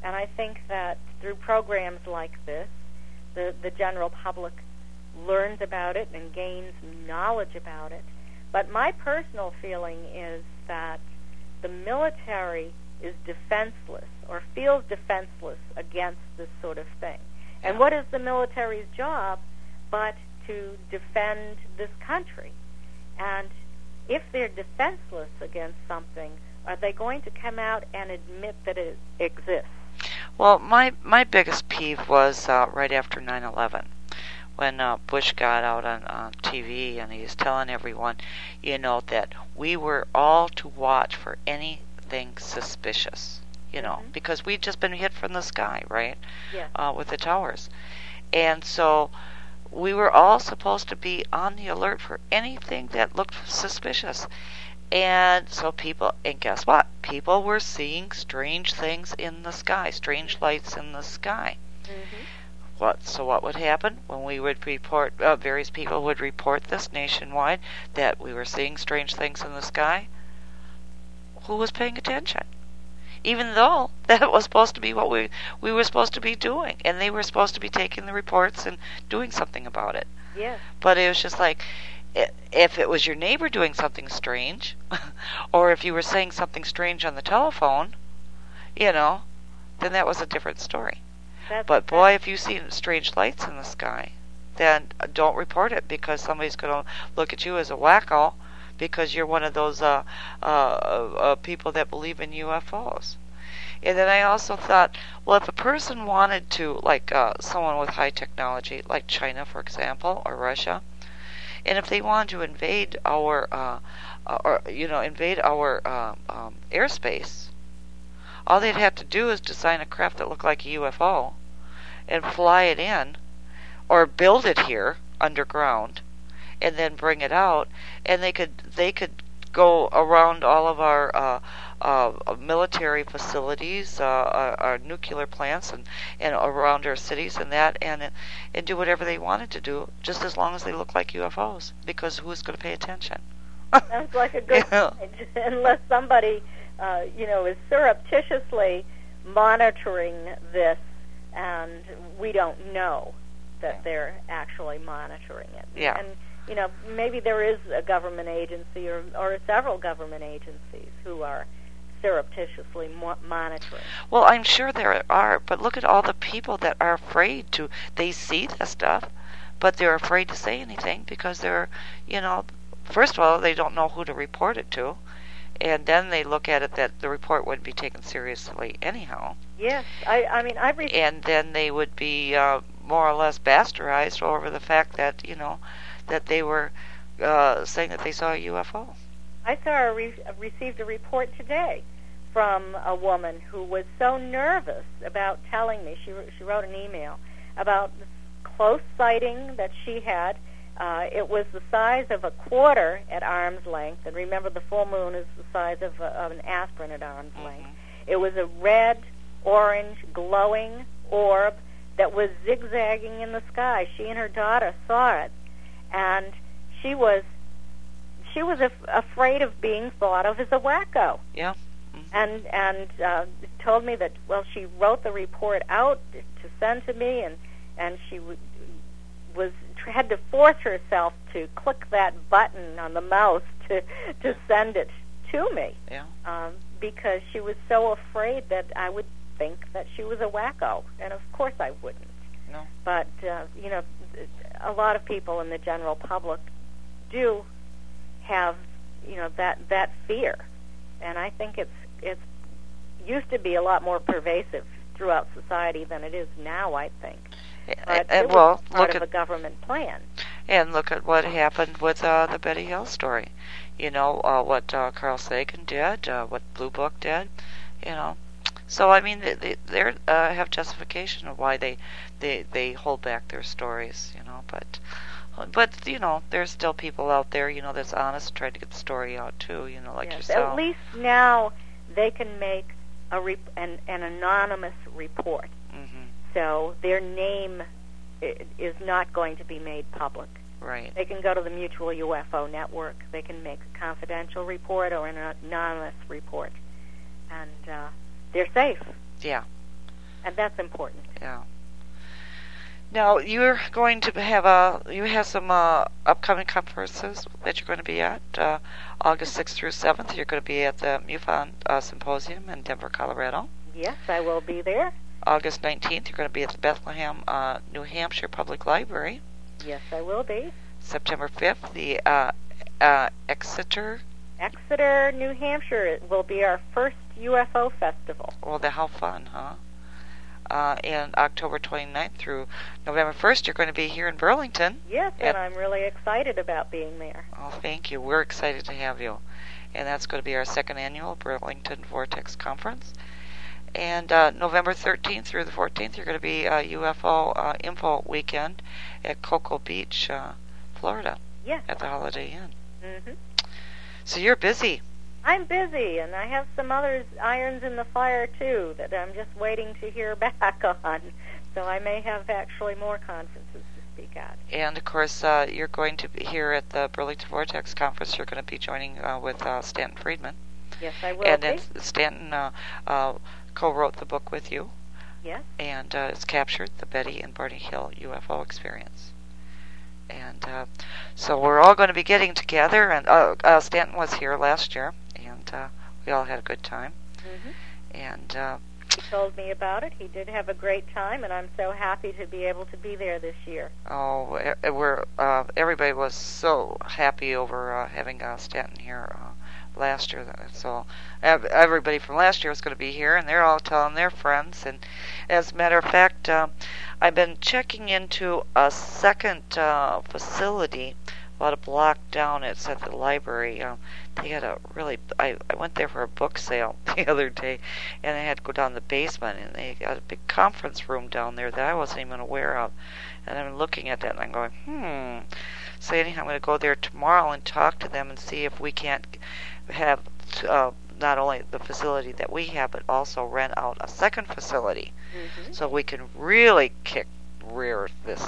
And I think that through programs like this, the general public learns about it and gains knowledge about it. But my personal feeling is that the military is defenseless or feels defenseless against this sort of thing. And what is the military's job but to defend this country? And if they're defenseless against something, are they going to come out and admit that it exists? Well, my biggest peeve was right after 9/11. When Bush got out on TV and he was telling everyone, that we were all to watch for anything suspicious, because we'd just been hit from the sky, right? Yeah. With the towers. And so we were all supposed to be on the alert for anything that looked suspicious. And so and guess what? People were seeing strange things in the sky, strange lights in the sky. Mm-hmm. So what would happen when we would report, various people would report this nationwide, that we were seeing strange things in the sky? Who was paying attention? Even though that was supposed to be what we were supposed to be doing, and they were supposed to be taking the reports and doing something about it. Yeah. But it was just like, if it was your neighbor doing something strange, or if you were saying something strange on the telephone, then that was a different story. But boy, if you see strange lights in the sky, then don't report it, because somebody's going to look at you as a wacko because you're one of those people that believe in UFOs. And then I also thought, well, if a person wanted to, like someone with high technology, like China, for example, or Russia, and if they wanted to invade our, airspace, all they'd have to do is design a craft that looked like a UFO and fly it in, or build it here underground, and then bring it out, and they could go around all of our military facilities, our nuclear plants, and around our cities and do whatever they wanted to do, just as long as they look like UFOs, because who's going to pay attention? Sounds like a good point. Unless somebody, is surreptitiously monitoring this, and we don't know that they're actually monitoring it. Yeah. And, maybe there is a government agency or several government agencies who are surreptitiously monitoring. Well, I'm sure there are, but look at all the people that are afraid to. They see this stuff, but they're afraid to say anything because they're, first of all, they don't know who to report it to, and then they look at it that the report wouldn't be taken seriously anyhow. Yes, and then they would be more or less bastardized over the fact that that they were saying that they saw a UFO. I received a report today from a woman who was so nervous about telling me. She wrote an email about this close sighting that she had. It was the size of a quarter at arm's length, and remember, the full moon is the size of an aspirin at arm's length. It was a red, orange, glowing orb that was zigzagging in the sky. She and her daughter saw it, and she was afraid of being thought of as a wacko. Yeah. And told me that, she wrote the report out to send to me, and she had to force herself to click that button on the mouse to send it to me. Yeah. Because she was so afraid that I would think that she was a wacko, and of course I wouldn't. No. But a lot of people in the general public do have that fear, and I think it's used to be a lot more pervasive throughout society than it is now, I think. But it was part of a government plan. And look at what happened with the Betty Hill story. What Carl Sagan did, what Blue Book did. So I mean, they have justification of why they hold back their stories. But there's still people out there, that's honest, trying to get the story out too. Like yourself. At least now they can make an anonymous report. Mm-hmm. So their name is not going to be made public. Right. They can go to the Mutual UFO Network. They can make a confidential report or an anonymous report, and they're safe. Yeah. And that's important. Yeah. Now, you have some upcoming conferences that you're going to be at. August 6th through 7th, you're going to be at the MUFON Symposium in Denver, Colorado. Yes, I will be there. August 19th, you're going to be at the Bethlehem, New Hampshire Public Library. Yes, I will be. September 5th, the Exeter, New Hampshire. It will be our first UFO festival. Well, how fun, huh? And October 29th through November 1st, you're going to be here in Burlington. Yes, and I'm really excited about being there. Oh, thank you. We're excited to have you. And that's going to be our second annual Burlington Vortex Conference. And November 13th through the 14th, you're going to be UFO Info Weekend at Cocoa Beach, Florida. Yes. At the Holiday Inn. Mm-hmm. So you're busy. I'm busy, and I have some other irons in the fire, too, that I'm just waiting to hear back on. So I may have actually more conferences to speak at. And, of course, you're going to be here at the Burlington Vortex Conference. You're going to be joining with Stanton Friedman. Yes, I will. And then Stanton co-wrote the book with you. Yes. And it's captured the Betty and Barney Hill UFO experience. And so we're all going to be getting together. And Stanton was here last year, and we all had a good time. Mm-hmm. And he told me about it. He did have a great time, and I'm so happy to be able to be there this year. Oh, everybody was so happy over having Stanton here last year. So everybody from last year was going to be here, and they're all telling their friends. And as a matter of fact, I've been checking into a second facility about a block down. It's at the library. They had I went there for a book sale the other day, and I had to go down the basement, and they got a big conference room down there that I wasn't even aware of. And I'm looking at that, and I'm going, So anyhow, I'm going to go there tomorrow and talk to them and see if we can't have not only the facility that we have, but also rent out a second facility, so we can really kick rear this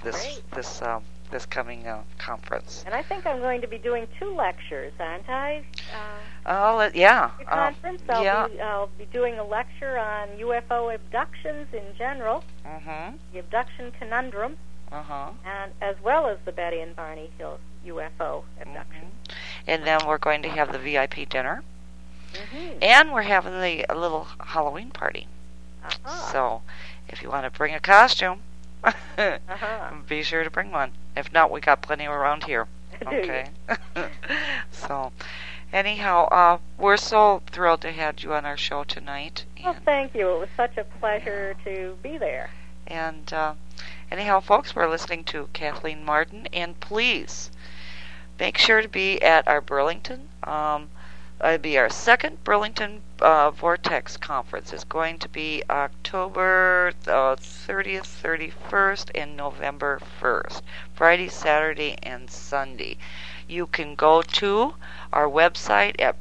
coming conference. And I think I'm going to be doing 2 lectures, aren't I? Yeah. The conference. I'll be doing a lecture on UFO abductions in general, the abduction conundrum, and as well as the Betty and Barney Hill UFO abduction. And then we're going to have the VIP dinner, and we're having a little Halloween party. So if you want to bring a costume, be sure to bring one. If not, we got plenty around here. Okay. So anyhow, we're so thrilled to have you on our show tonight. Well, thank you. It was such a pleasure to be there. And anyhow, folks, we're listening to Kathleen Marden, and please make sure to be at our Burlington. It'll be our second Burlington Vortex Conference. It's going to be October 30th, 31st, and November 1st. Friday, Saturday, and Sunday. You can go to our website at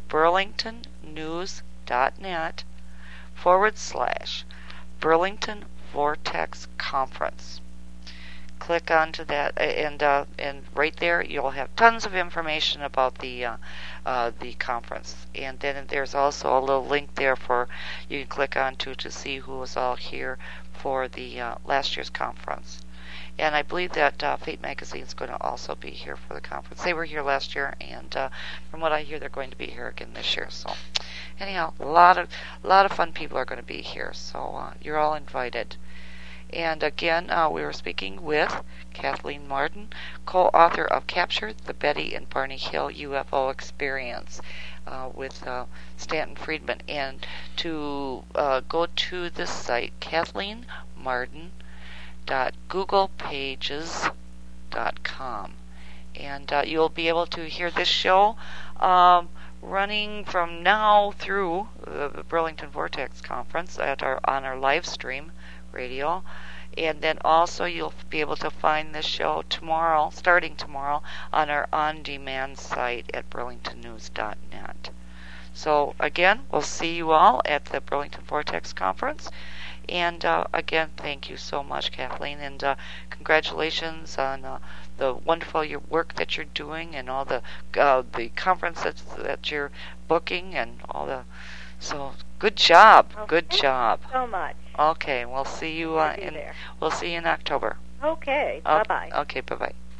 burlingtonnews.net/Burlington Vortex Conference. Click onto that, and right there you'll have tons of information about the conference. And then there's also a little link there for you can click onto to see who was all here for the last year's conference. And I believe that Fate Magazine is going to also be here for the conference. They were here last year, and from what I hear, they're going to be here again this year. So, anyhow, a lot of fun people are going to be here. So you're all invited. And again, we were speaking with Kathleen Marden, co-author of Capture, the Betty and Barney Hill UFO Experience, with Stanton Friedman. And to go to this site, KathleenMarden.googlepages.com. And you'll be able to hear this show running from now through the Burlington Vortex Conference on our live stream radio, and then also you'll be able to find this show starting tomorrow, on our on-demand site at burlingtonnews.net. So again, we'll see you all at the Burlington Vortex Conference, and again, thank you so much, Kathleen, and congratulations on the wonderful work that you're doing, and all the conferences that you're booking, and all the So good job. Oh, Good thank job. you so much. Okay, we'll see you I'll be in there. we'll see you in October. Okay. Bye bye. Okay, bye bye.